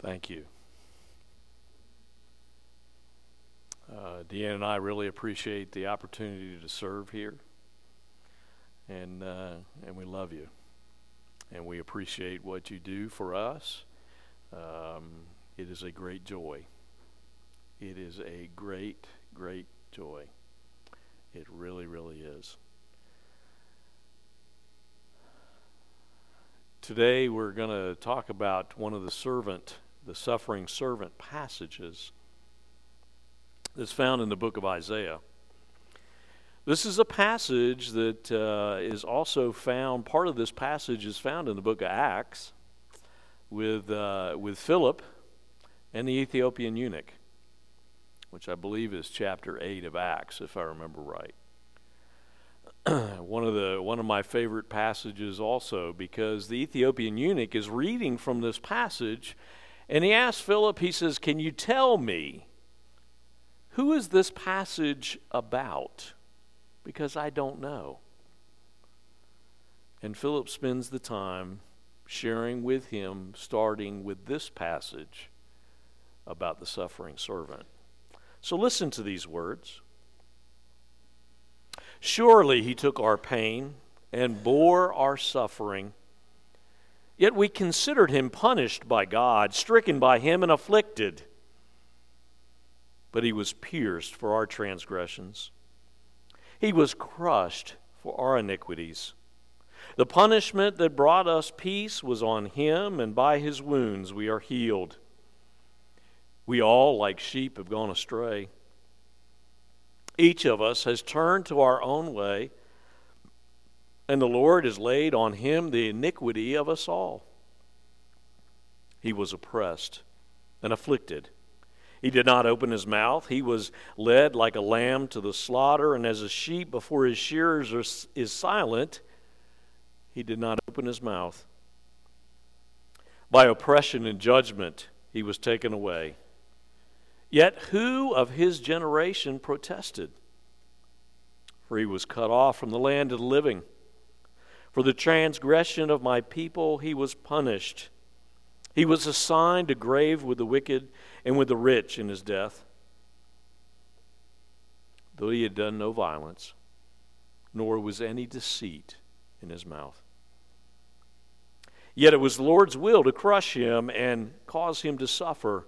Thank you. Deanna and I really appreciate the opportunity to serve here, and we love you, and we appreciate what you do for us. It is a great joy. It is a great, great joy. It really, really is. Today we're going to talk about one of the suffering servant passages that's found in the book of Isaiah. This is a passage that is also found, part of this passage is found in the book of Acts with Philip and the Ethiopian eunuch, which I believe is chapter 8 of Acts, if I remember right. One of my favorite passages also, because the Ethiopian eunuch is reading from this passage, and he asks Philip, he says, "Can you tell me, who is this passage about? Because I don't know." And Philip spends the time sharing with him, starting with this passage about the suffering servant. So listen to these words. "Surely he took our pain and bore our suffering. Yet we considered him punished by God, stricken by him and afflicted. But he was pierced for our transgressions. He was crushed for our iniquities. The punishment that brought us peace was on him, and by his wounds we are healed. We all, like sheep, have gone astray. Each of us has turned to our own way, and the Lord has laid on him the iniquity of us all. He was oppressed and afflicted. He did not open his mouth. He was led like a lamb to the slaughter, and as a sheep before his shearers is silent, he did not open his mouth. By oppression and judgment he was taken away. Yet who of his generation protested? For he was cut off from the land of the living. For the transgression of my people he was punished. He was assigned a grave with the wicked and with the rich in his death. Though he had done no violence, nor was any deceit in his mouth. Yet it was the Lord's will to crush him and cause him to suffer.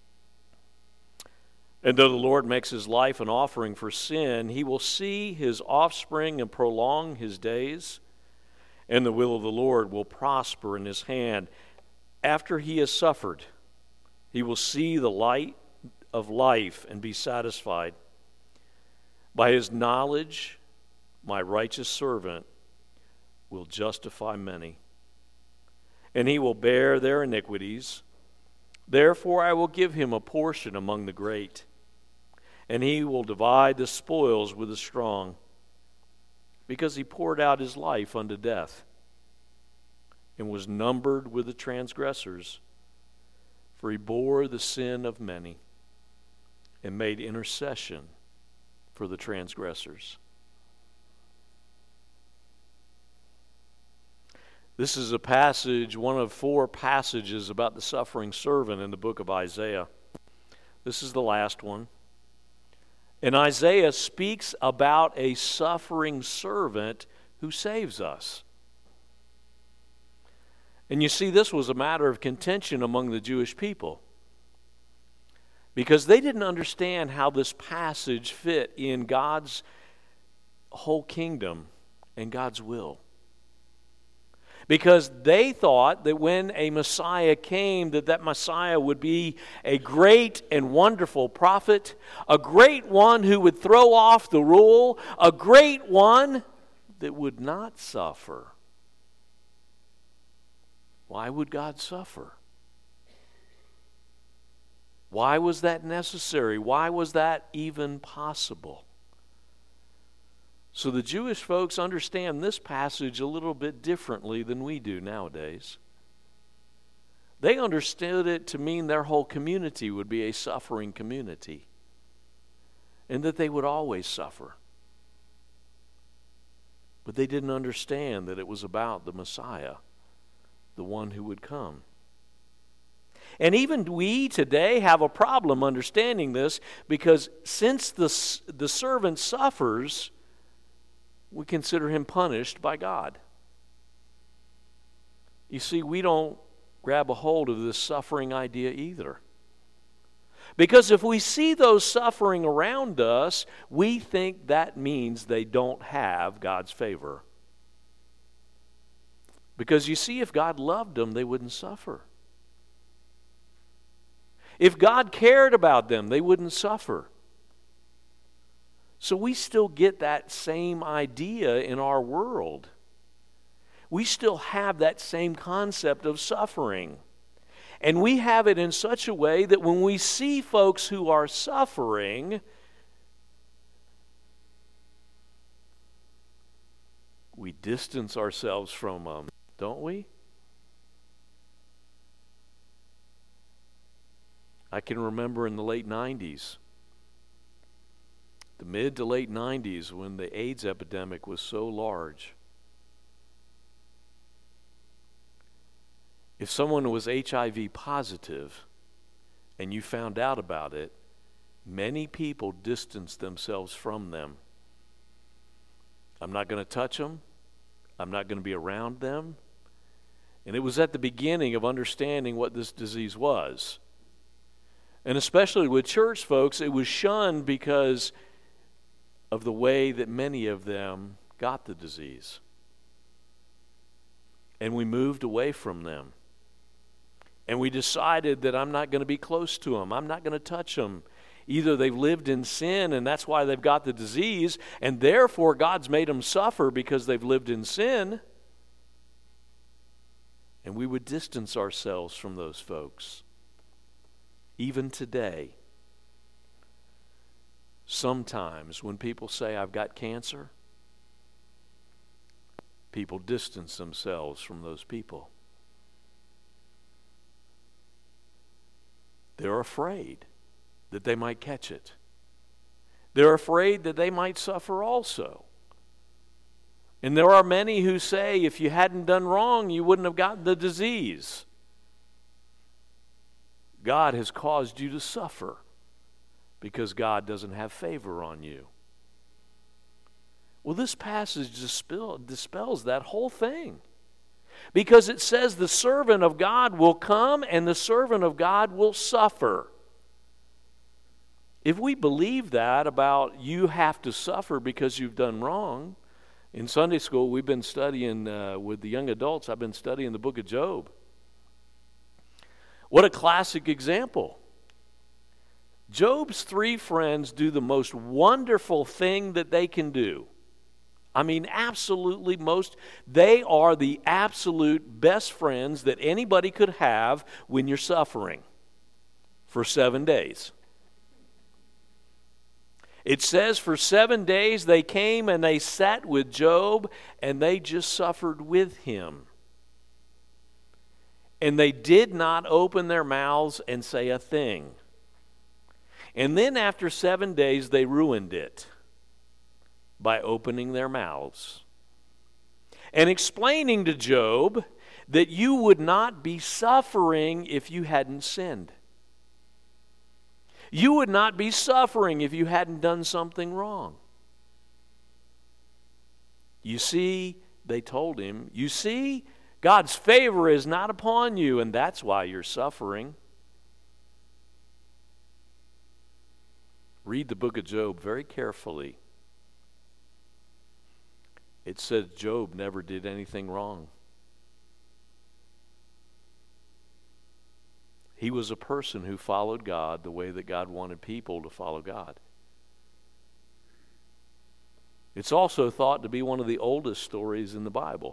And though the Lord makes his life an offering for sin, he will see his offspring and prolong his days, and the will of the Lord will prosper in his hand. After he has suffered, he will see the light of life and be satisfied. By his knowledge, my righteous servant will justify many, and he will bear their iniquities. Therefore I will give him a portion among the great, and he will divide the spoils with the strong, because he poured out his life unto death, and was numbered with the transgressors. For he bore the sin of many, and made intercession for the transgressors." This is a passage, one of 4 passages about the suffering servant in the book of Isaiah. This is the last one. And Isaiah speaks about a suffering servant who saves us. And you see, this was a matter of contention among the Jewish people, because they didn't understand how this passage fit in God's whole kingdom and God's will. Because they thought that when a Messiah came, that Messiah would be a great and wonderful prophet, a great one who would throw off the rule, a great one that would not suffer. Why would God suffer? Why was that necessary? Why was that even possible? So the Jewish folks understand this passage a little bit differently than we do nowadays. They understood it to mean their whole community would be a suffering community, and that they would always suffer. But they didn't understand that it was about the Messiah, the one who would come. And even we today have a problem understanding this, because since the servant suffers, we consider him punished by God. You see, we don't grab a hold of this suffering idea either. Because if we see those suffering around us, we think that means they don't have God's favor. Because you see, if God loved them, they wouldn't suffer. If God cared about them, they wouldn't suffer. So we still get that same idea in our world. We still have that same concept of suffering. And we have it in such a way that when we see folks who are suffering, we distance ourselves from them, don't we? I can remember in the late 90s, the mid to late 90s, when the AIDS epidemic was so large. If someone was HIV positive and you found out about it, many people distanced themselves from them. I'm not going to touch them. I'm not going to be around them. And it was at the beginning of understanding what this disease was. And especially with church folks, it was shunned because of the way that many of them got the disease. And we moved away from them. And we decided that I'm not going to be close to them. I'm not going to touch them. Either they've lived in sin and that's why they've got the disease, and therefore God's made them suffer because they've lived in sin. And we would distance ourselves from those folks. Even today, sometimes when people say, I've got cancer, people distance themselves from those people. They're afraid that they might catch it. They're afraid that they might suffer also. And there are many who say, if you hadn't done wrong, you wouldn't have gotten the disease. God has caused you to suffer because God doesn't have favor on you. Well, this passage dispels that whole thing. Because it says the servant of God will come and the servant of God will suffer. If we believe that about you have to suffer because you've done wrong, in Sunday school we've been studying with the young adults, I've been studying the book of Job. What a classic example. Job's 3 friends do the most wonderful thing that they can do. I mean, absolutely they are the absolute best friends that anybody could have when you're suffering for 7 days. It says for 7 days they came and they sat with Job and they just suffered with him. And they did not open their mouths and say a thing. And then after 7 days they ruined it by opening their mouths and explaining to Job that you would not be suffering if you hadn't sinned. You would not be suffering if you hadn't done something wrong. You see, they told him, you see, God's favor is not upon you, and that's why you're suffering. Read the book of Job very carefully. It says Job never did anything wrong. He was a person who followed God the way that God wanted people to follow God. It's also thought to be one of the oldest stories in the Bible.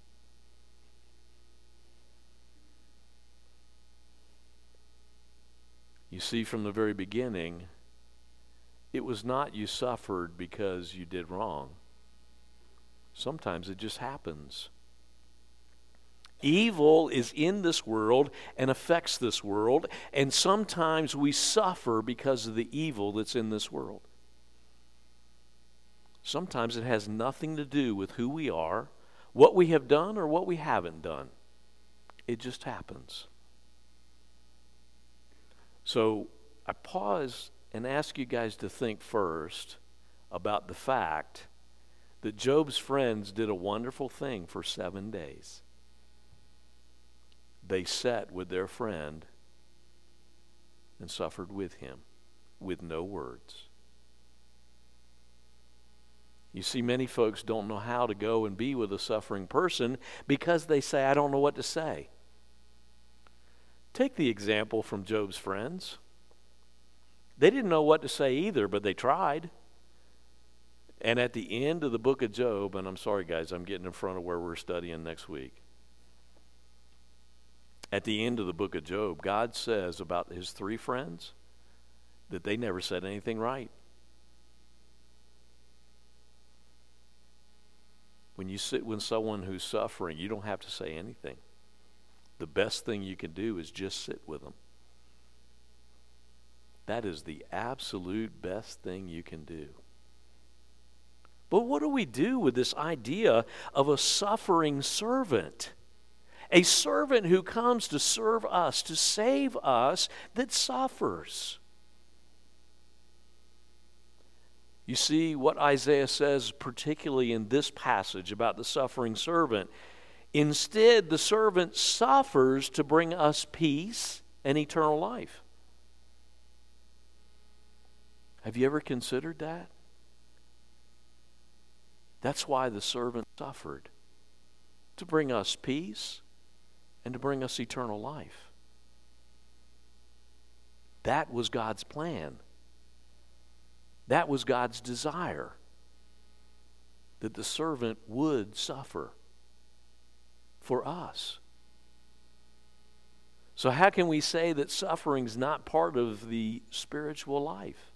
You see, from the very beginning, it was not you suffered because you did wrong. Sometimes it just happens. Evil is in this world and affects this world, and sometimes we suffer because of the evil that's in this world. Sometimes it has nothing to do with who we are, what we have done, or what we haven't done. It just happens. So I pause and ask you guys to think first about the fact that Job's friends did a wonderful thing for 7 days. They sat with their friend and suffered with him with no words. You see, many folks don't know how to go and be with a suffering person because they say, I don't know what to say. Take the example from Job's friends. They didn't know what to say either, but they tried. And at the end of the book of Job, and I'm sorry guys, I'm getting in front of where we're studying next week. At the end of the book of Job, God says about his 3 friends that they never said anything right. When you sit with someone who's suffering, you don't have to say anything. The best thing you can do is just sit with them. That is the absolute best thing you can do. But what do we do with this idea of a suffering servant? A servant who comes to serve us, to save us, that suffers. You see what Isaiah says, particularly in this passage about the suffering servant. Instead, the servant suffers to bring us peace and eternal life. Have you ever considered that? That's why the servant suffered, to bring us peace and to bring us eternal life. That was God's plan. That was God's desire, that the servant would suffer for us. So how can we say that suffering's not part of the spiritual life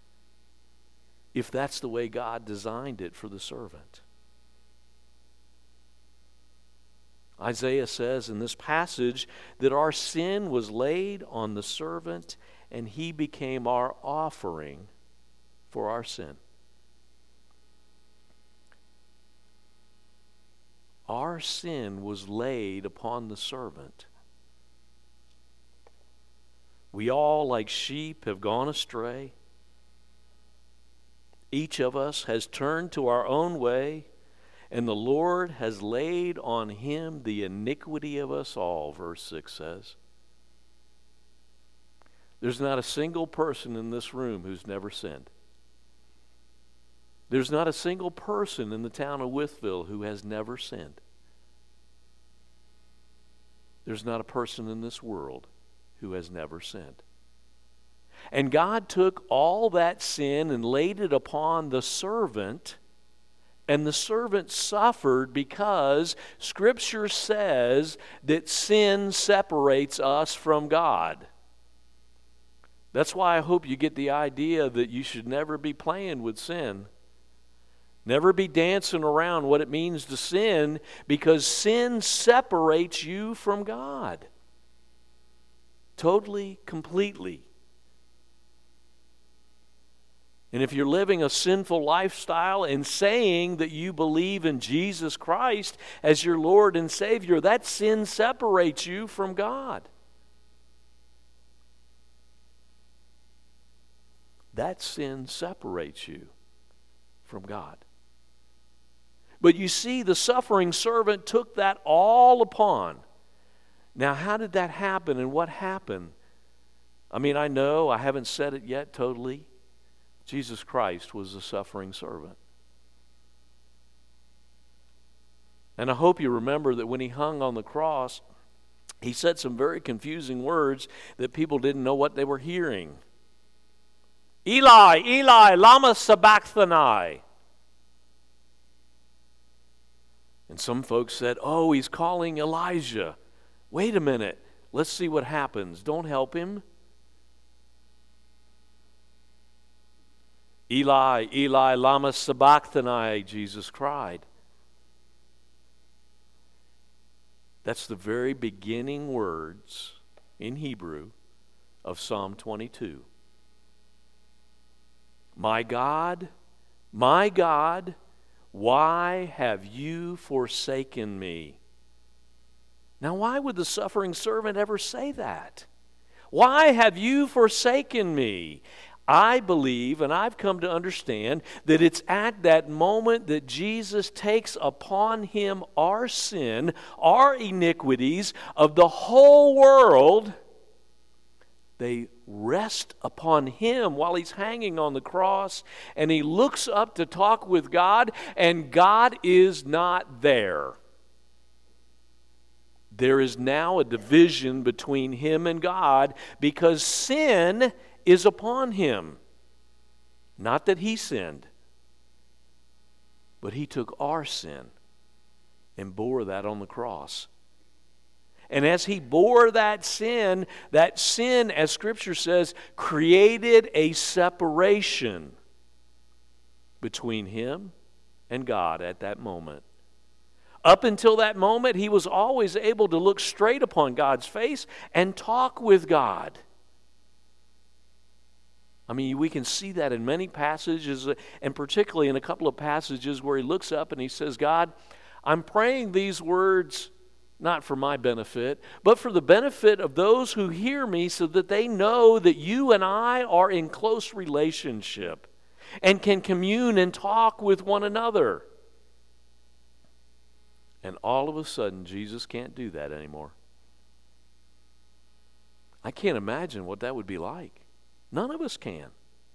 if that's the way God designed it for the servant? Isaiah says in this passage that our sin was laid on the servant and he became our offering for our sin. Our sin was laid upon the servant. We all, like sheep, have gone astray. Each of us has turned to our own way, and the Lord has laid on him the iniquity of us all, verse 6 says. There's not a single person in this room who's never sinned. There's not a single person in the town of Wytheville who has never sinned. There's not a person in this world who has never sinned. And God took all that sin and laid it upon the servant, and the servant suffered because Scripture says that sin separates us from God. That's why I hope you get the idea that you should never be playing with sin. Never be dancing around what it means to sin, because sin separates you from God. Totally, completely. And if you're living a sinful lifestyle and saying that you believe in Jesus Christ as your Lord and Savior, that sin separates you from God. That sin separates you from God. But you see, the suffering servant took that all upon. Now, how did that happen and what happened? I mean, I know I haven't said it yet totally. Jesus Christ was the suffering servant. And I hope you remember that when he hung on the cross, he said some very confusing words that people didn't know what they were hearing. Eli, Eli, lama sabachthani. And some folks said, oh, he's calling Elijah. Wait a minute. Let's see what happens. Don't help him. Eli, Eli, lama sabachthani, Jesus cried. That's the very beginning words in Hebrew of Psalm 22. My God, why have you forsaken me? Now, why would the suffering servant ever say that? Why have you forsaken me? I believe, and I've come to understand, that it's at that moment that Jesus takes upon him our sin, our iniquities of the whole world. They rest upon him while he's hanging on the cross, and he looks up to talk with God, and God is not there. There is now a division between him and God because sin is upon him. Not that he sinned, but he took our sin and bore that on the cross. And as he bore that sin, as Scripture says, created a separation between him and God at that moment. Up until that moment, he was always able to look straight upon God's face and talk with God. I mean, we can see that in many passages, and particularly in a couple of passages where he looks up and he says, God, I'm praying these words not for my benefit, but for the benefit of those who hear me, so that they know that you and I are in close relationship and can commune and talk with one another. And all of a sudden, Jesus can't do that anymore. I can't imagine what that would be like. None of us can.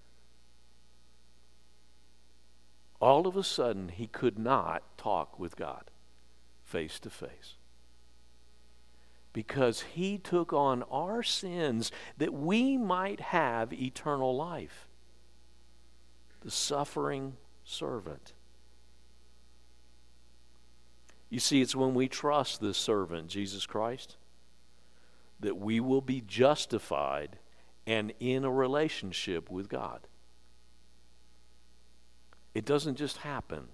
All of a sudden, he could not talk with God face to face, because he took on our sins that we might have eternal life. The suffering servant. You see, it's when we trust this servant, Jesus Christ, that we will be justified and in a relationship with God. It doesn't just happen.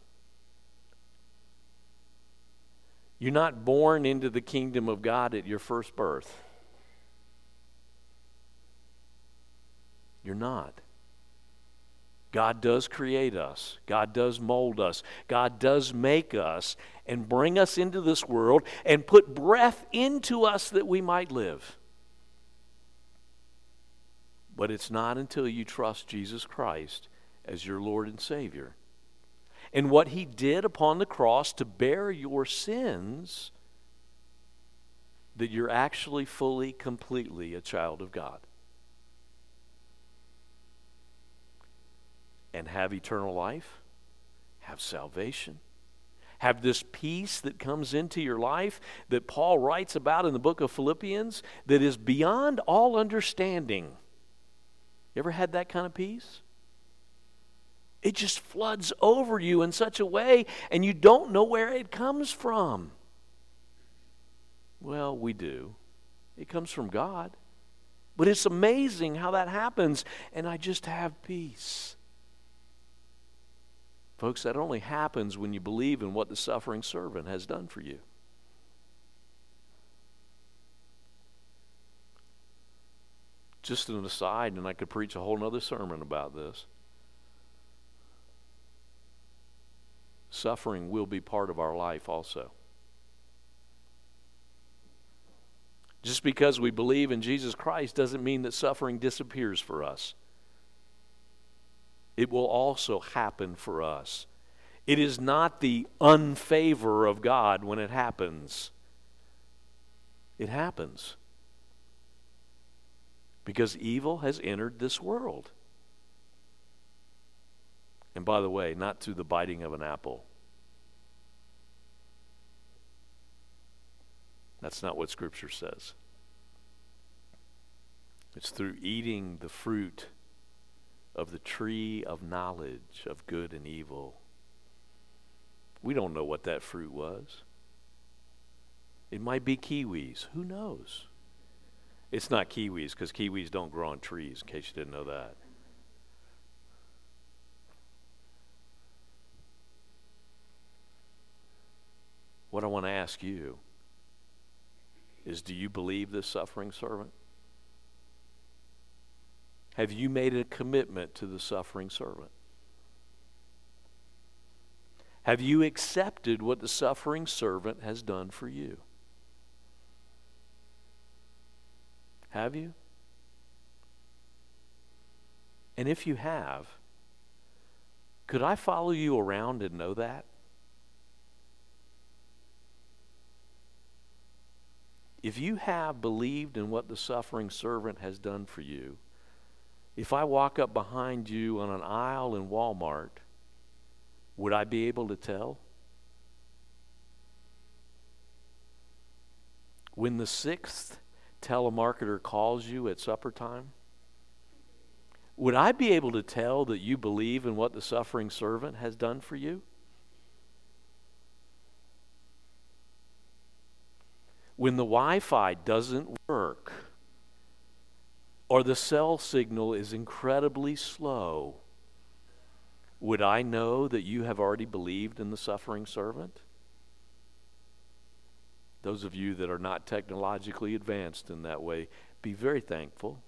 You're not born into the kingdom of God at your first birth. You're not. God does create us. God does mold us. God does make us and bring us into this world and put breath into us that we might live. But it's not until you trust Jesus Christ as your Lord and Savior, and what he did upon the cross to bear your sins, that you're actually fully, completely a child of God. And have eternal life, have salvation, have this peace that comes into your life that Paul writes about in the book of Philippians, that is beyond all understanding. You ever had that kind of peace? It just floods over you in such a way, and you don't know where it comes from. Well, we do. It comes from God. But it's amazing how that happens, and I just have peace. Folks, that only happens when you believe in what the suffering servant has done for you. Just an aside, and I could preach a whole other sermon about this. Suffering will be part of our life also. Just because we believe in Jesus Christ doesn't mean that suffering disappears for us. It will also happen for us. It is not the unfavor of God when it happens. It happens because evil has entered this world. And by the way, not through the biting of an apple. That's not what Scripture says. It's through eating the fruit of the tree of knowledge of good and evil. We don't know what that fruit was. It might be kiwis. Who knows? It's not kiwis, because kiwis don't grow on trees, in case you didn't know that. What I want to ask you is, do you believe this suffering servant? Have you made a commitment to the suffering servant? Have you accepted what the suffering servant has done for you? Have you? And if you have, could I follow you around and know that? If you have believed in what the suffering servant has done for you, if I walk up behind you on an aisle in Walmart, would I be able to tell? When the sixth telemarketer calls you at supper time, would I be able to tell that you believe in what the suffering servant has done for you? When the Wi-Fi doesn't work or the cell signal is incredibly slow, would I know that you have already believed in the suffering servant? Those of you that are not technologically advanced in that way, be very thankful.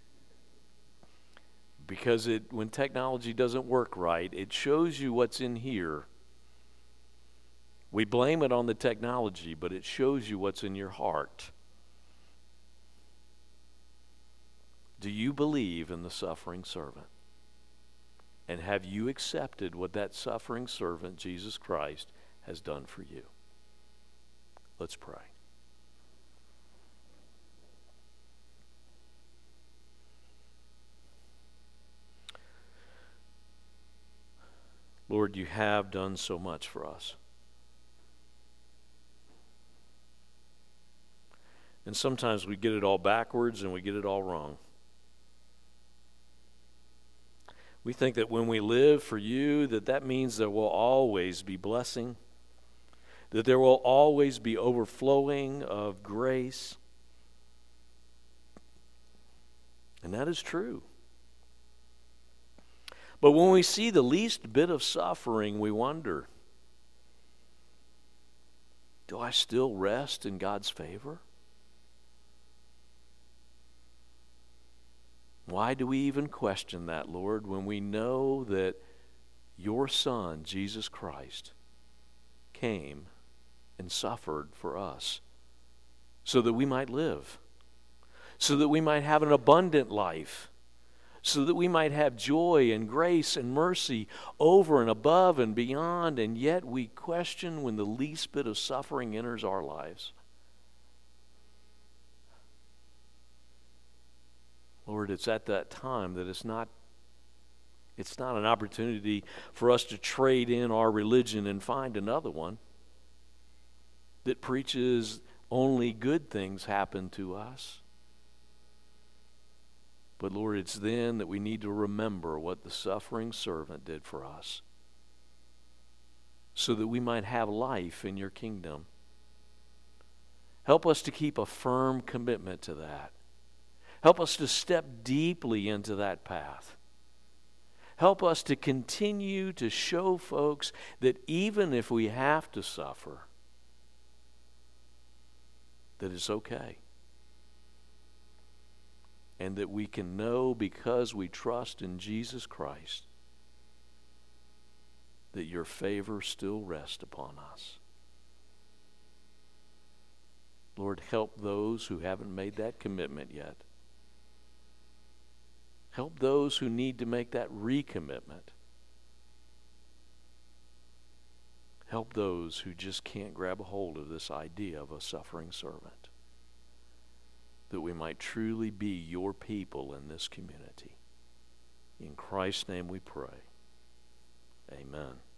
Because when technology doesn't work right, it shows you what's in here. We blame it on the technology, but it shows you what's in your heart. Do you believe in the suffering servant? And have you accepted what that suffering servant, Jesus Christ, has done for you? Let's pray. Lord, you have done so much for us. And sometimes we get it all backwards and we get it all wrong. We think that when we live for you, that means there will always be blessing, that there will always be overflowing of grace. And that is true. But when we see the least bit of suffering, we wonder, do I still rest in God's favor? Why do we even question that, Lord, when we know that your Son, Jesus Christ, came and suffered for us so that we might live, so that we might have an abundant life, so that we might have joy and grace and mercy over and above and beyond, and yet we question when the least bit of suffering enters our lives? Lord, it's at that time that it's not an opportunity for us to trade in our religion and find another one that preaches only good things happen to us. But Lord, it's then that we need to remember what the suffering servant did for us so that we might have life in your kingdom. Help us to keep a firm commitment to that. Help us to step deeply into that path. Help us to continue to show folks that even if we have to suffer, that it's okay. And that we can know because we trust in Jesus Christ that your favor still rests upon us. Lord, help those who haven't made that commitment yet. Help those who need to make that recommitment. Help those who just can't grab a hold of this idea of a suffering servant, that we might truly be your people in this community. In Christ's name we pray. Amen.